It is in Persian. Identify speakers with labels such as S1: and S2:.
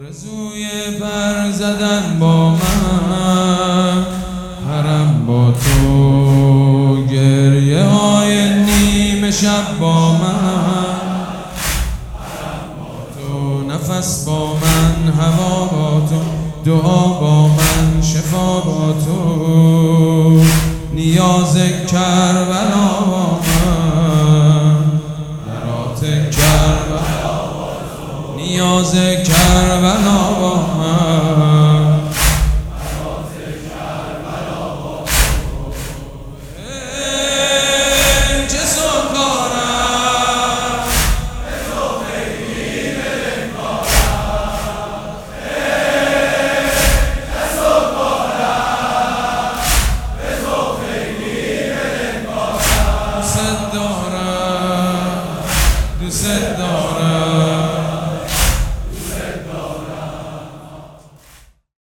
S1: آرزوی پر زدن با من، حرم با تو، گریه های نیمه شب با من، حرم با تو، نفس با من، هوا با تو، دعا با من، شفا با تو، نیاز کربلا با من، برات کربلا، نیاز کربلا با من.